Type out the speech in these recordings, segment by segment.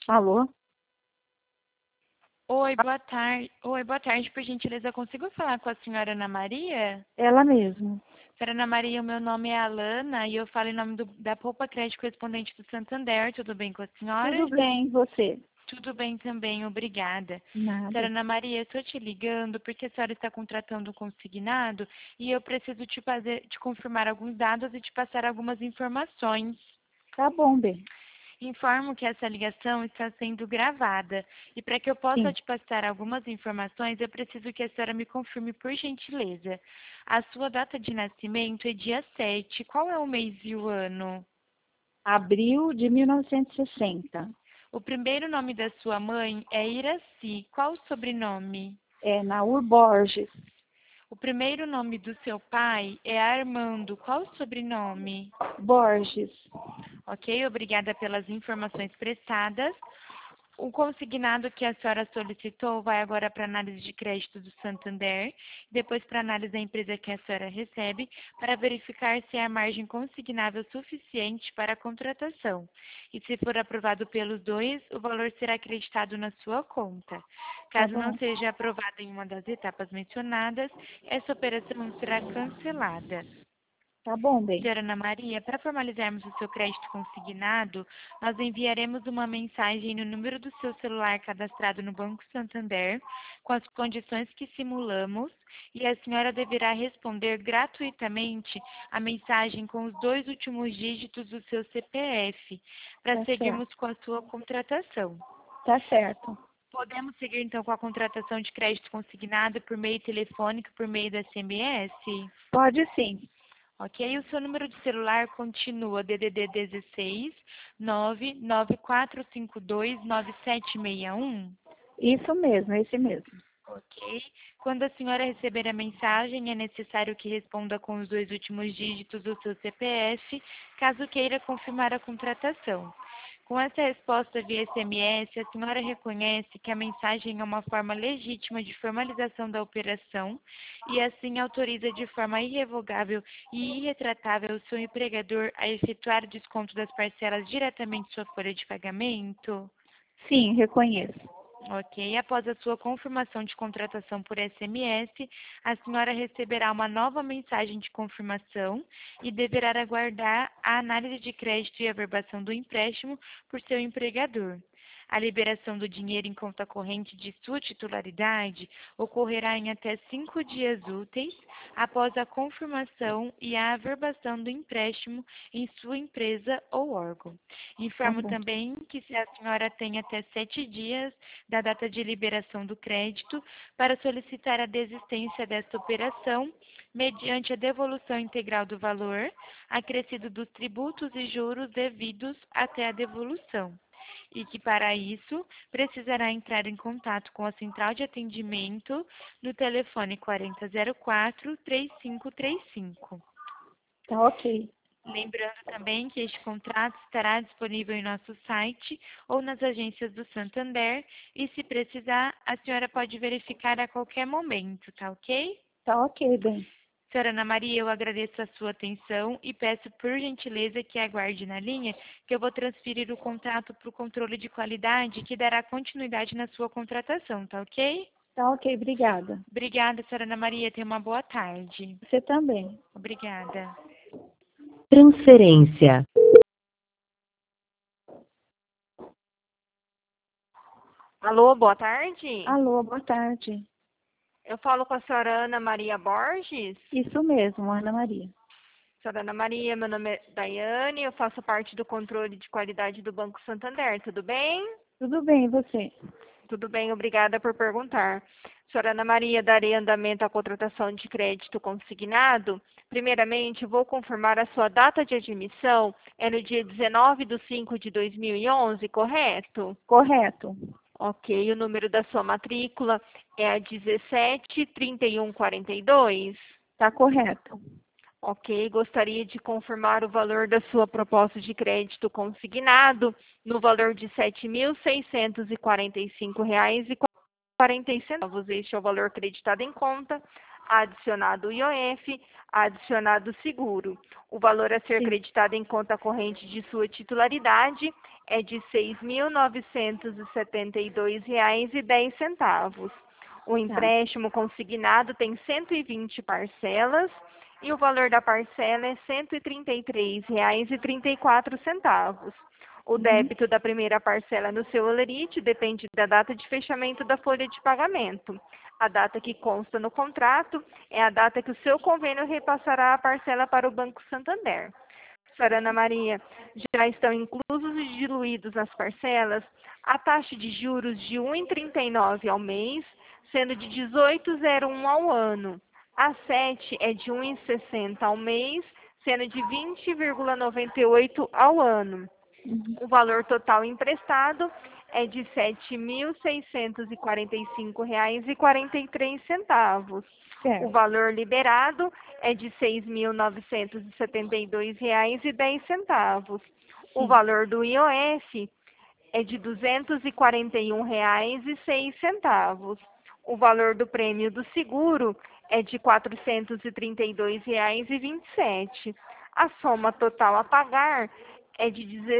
Alô? Oi, boa tarde, por gentileza, eu consigo falar com a senhora Ana Maria? Ela mesma. Senhora Ana Maria, o meu nome é Alana e eu falo em nome da Poupa Crédito Correspondente do Santander. Tudo bem com a senhora? Tudo bem, você? Tudo bem também, obrigada. Nada. Senhora Ana Maria, estou te ligando porque a senhora está contratando um consignado e eu preciso te confirmar alguns dados e te passar algumas informações. Tá bom, bem. Informo que essa ligação está sendo gravada e para que eu possa Sim. te passar algumas informações, eu preciso que a senhora me confirme por gentileza. A sua data de nascimento é dia 7. Qual é o mês e o ano? Abril de 1960. O primeiro nome da sua mãe é Iraci. Qual o sobrenome? É Naur Borges. O primeiro nome do seu pai é Armando. Qual o sobrenome? Borges. Ok, obrigada pelas informações prestadas. O consignado que a senhora solicitou vai agora para análise de crédito do Santander, depois para análise da empresa que a senhora recebe, para verificar se há margem consignável suficiente para a contratação. E se for aprovado pelos dois, o valor será acreditado na sua conta. Tá Caso não bom. seja aprovado em uma das etapas mencionadas, essa operação será cancelada. Tá bom, bem. Senhora Ana Maria, para formalizarmos o seu crédito consignado, nós enviaremos uma mensagem no número do seu celular cadastrado no Banco Santander, com as condições que simulamos, e a senhora deverá responder gratuitamente a mensagem com os 2 últimos dígitos do seu CPF, para Tá seguirmos certo. com a sua contratação. Tá certo. Podemos seguir então com a contratação de crédito consignado por meio telefônico, por meio da SMS? Pode sim. Ok? O seu número de celular continua DDD 16 99452 9761. Isso mesmo, esse mesmo. Ok? Quando a senhora receber a mensagem, é necessário que responda com os 2 últimos dígitos do seu CPF, caso queira confirmar a contratação. Com essa resposta via SMS, a senhora reconhece que a mensagem é uma forma legítima de formalização da operação e assim autoriza de forma irrevogável e irretratável o seu empregador a efetuar o desconto das parcelas diretamente em sua folha de pagamento? Sim, reconheço. Ok. Após a sua confirmação de contratação por SMS, a senhora receberá uma nova mensagem de confirmação e deverá aguardar a análise de crédito e averbação do empréstimo por seu empregador. A liberação do dinheiro em conta corrente de sua titularidade ocorrerá em até 5 dias úteis após a confirmação e a averbação do empréstimo em sua empresa ou órgão. Tá Informo bom. também que se a senhora tem até 7 dias da data de liberação do crédito para solicitar a desistência desta operação, mediante a devolução integral do valor, acrescido dos tributos e juros devidos até a devolução. E que, para isso, precisará entrar em contato com a central de atendimento no telefone 4004-3535. Tá ok. Lembrando também que este contrato estará disponível em nosso site ou nas agências do Santander e, se precisar, a senhora pode verificar a qualquer momento, tá ok? Tá ok, bem. Senhora Ana Maria, eu agradeço a sua atenção e peço por gentileza que aguarde na linha que eu vou transferir o contrato para o controle de qualidade que dará continuidade na sua contratação, tá ok? Tá ok, obrigada. Obrigada, senhora Ana Maria. Tenha uma boa tarde. Você também. Obrigada. Transferência. Alô, boa tarde. Alô, boa tarde. Eu falo com a senhora Ana Maria Borges. Isso mesmo, Ana Maria. Senhora Ana Maria, meu nome é Daiane, eu faço parte do controle de qualidade do Banco Santander, tudo bem? Tudo bem, e você? Tudo bem, obrigada por perguntar. Senhora Ana Maria, darei andamento à contratação de crédito consignado. Primeiramente, vou confirmar a sua data de admissão, é no dia 19 de 5 de 2011, correto? Correto. Ok, o número da sua matrícula é a 173142. Tá correto. Ok, gostaria de confirmar o valor da sua proposta de crédito consignado no valor de R$ 7.645,40. Este é o valor acreditado em conta, adicionado o IOF, adicionado o seguro. O valor a ser Sim. acreditado em conta corrente de sua titularidade é de R$ 6.972,10. O empréstimo consignado tem 120 parcelas e o valor da parcela é R$ 133,34. O débito da primeira parcela no seu holerite depende da data de fechamento da folha de pagamento. A data que consta no contrato é a data que o seu convênio repassará a parcela para o Banco Santander. Senhora Ana Maria, já estão inclusos e diluídos nas parcelas a taxa de juros de R$ 1,39 ao mês, sendo de 18,01 ao ano. A 7 é de R$ 1,60 ao mês, sendo de 20,98 ao ano. O valor total emprestado é de R$ 7.645,43. O valor liberado é de R$ 6.972,10. O valor do IOF é de R$ 241,06. O valor do prêmio do seguro é de R$ 432,27. A soma total a pagar é de R$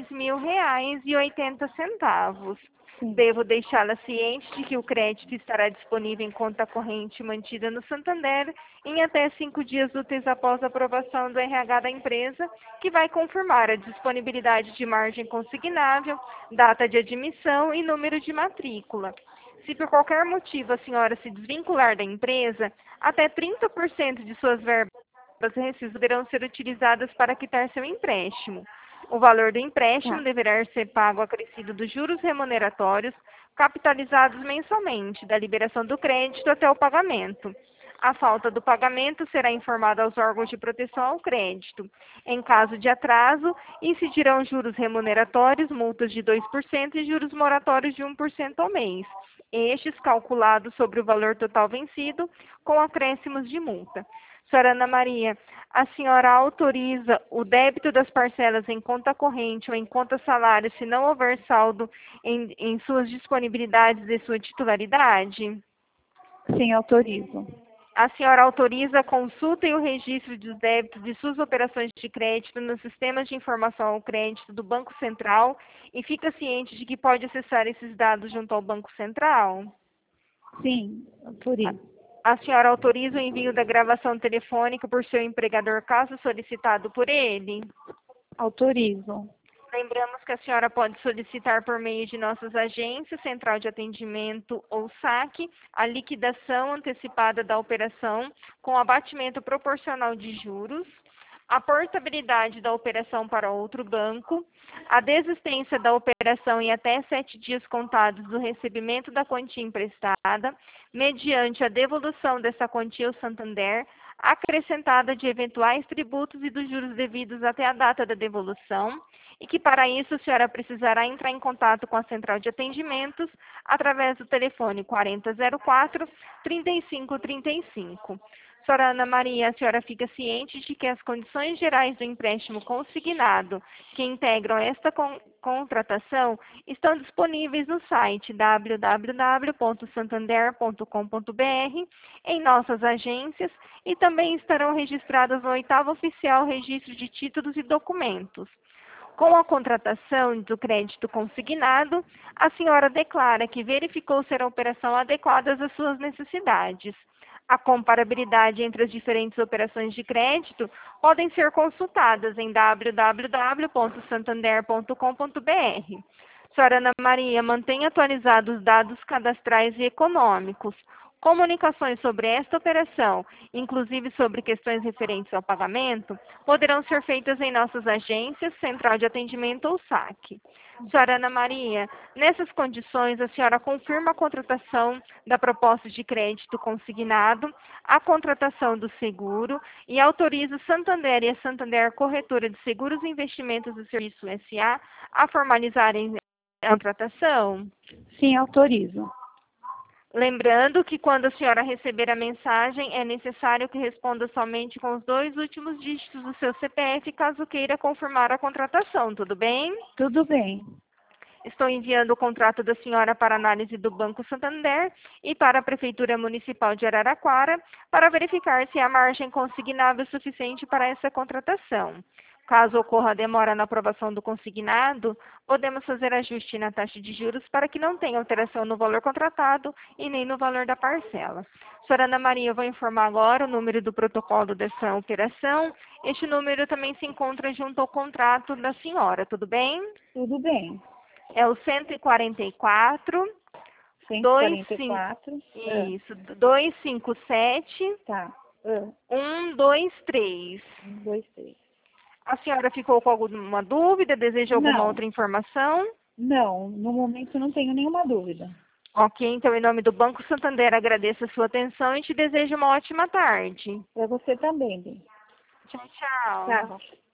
16.000,80. Devo deixá-la ciente de que o crédito estará disponível em conta corrente mantida no Santander em até 5 dias úteis após a aprovação do RH da empresa, que vai confirmar a disponibilidade de margem consignável, data de admissão e número de matrícula. Se por qualquer motivo a senhora se desvincular da empresa, até 30% de suas verbas recibos poderão ser utilizadas para quitar seu empréstimo. O valor do empréstimo deverá ser pago acrescido dos juros remuneratórios capitalizados mensalmente, da liberação do crédito até o pagamento. A falta do pagamento será informada aos órgãos de proteção ao crédito. Em caso de atraso, incidirão juros remuneratórios, multas de 2% e juros moratórios de 1% ao mês. Estes calculados sobre o valor total vencido, com acréscimos de multa. Senhora Ana Maria, a senhora autoriza o débito das parcelas em conta corrente ou em conta salário se não houver saldo em suas disponibilidades de sua titularidade? Sim, autorizo. A senhora autoriza a consulta e o registro dos débitos de suas operações de crédito nos sistemas de informação ao crédito do Banco Central e fica ciente de que pode acessar esses dados junto ao Banco Central? Sim, autorizo. A senhora autoriza o envio da gravação telefônica por seu empregador, caso solicitado por ele? Autorizo. Lembramos que a senhora pode solicitar por meio de nossas agências, Central de Atendimento ou SAC, a liquidação antecipada da operação com abatimento proporcional de juros, a portabilidade da operação para outro banco, a desistência da operação em até 7 dias contados do recebimento da quantia emprestada, mediante a devolução dessa quantia ao Santander, acrescentada de eventuais tributos e dos juros devidos até a data da devolução, e que para isso a senhora precisará entrar em contato com a Central de Atendimentos através do telefone 4004-3535. Senhora Ana Maria, a senhora fica ciente de que as condições gerais do empréstimo consignado que integram esta contratação estão disponíveis no site www.santander.com.br, em nossas agências, e também estarão registradas no 8º Oficial Registro de Títulos e Documentos. Com a contratação do crédito consignado, a senhora declara que verificou ser a operação adequada às suas necessidades. A comparabilidade entre as diferentes operações de crédito podem ser consultadas em www.santander.com.br. Senhora Ana Maria, mantenha atualizados os dados cadastrais e econômicos. Comunicações sobre esta operação, inclusive sobre questões referentes ao pagamento, poderão ser feitas em nossas agências, Central de Atendimento ou SAC. Senhora Ana Maria, nessas condições, a senhora confirma a contratação da proposta de crédito consignado, a contratação do seguro e autoriza o Santander e a Santander Corretora de Seguros e Investimentos do Serviço S.A. a formalizarem a contratação? Sim, autorizo. Lembrando que quando a senhora receber a mensagem, é necessário que responda somente com os 2 últimos dígitos do seu CPF, caso queira confirmar a contratação, tudo bem? Tudo bem. Estou enviando o contrato da senhora para análise do Banco Santander e para a Prefeitura Municipal de Araraquara, para verificar se há margem consignável suficiente para essa contratação. Caso ocorra demora na aprovação do consignado, podemos fazer ajuste na taxa de juros para que não tenha alteração no valor contratado e nem no valor da parcela. Senhora Ana Maria, eu vou informar agora o número do protocolo dessa operação. Este número também se encontra junto ao contrato da senhora, tudo bem? Tudo bem. É o 144, 144. isso, 257, Tá. 123. 1, 2, 3. A senhora ficou com alguma dúvida? Deseja alguma Não. outra informação? Não, no momento não tenho nenhuma dúvida. Ok, então em nome do Banco Santander agradeço a sua atenção e te desejo uma ótima tarde. Para você também, bem. Tchau, tchau. Tchau.